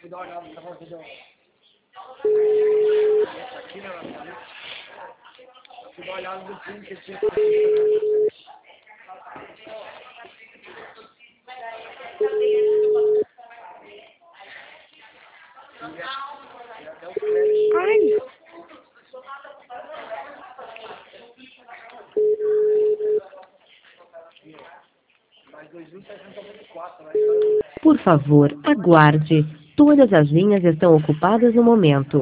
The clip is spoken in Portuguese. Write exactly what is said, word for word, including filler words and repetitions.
fui dar uma olhada, tava vendo aqui, né, eu fui dar uma olhada no filme que ele tinha feito. Ai! Mais dois mil seiscentos e noventa e quatro, né? Por favor, aguarde. Todas as linhas estão ocupadas no momento.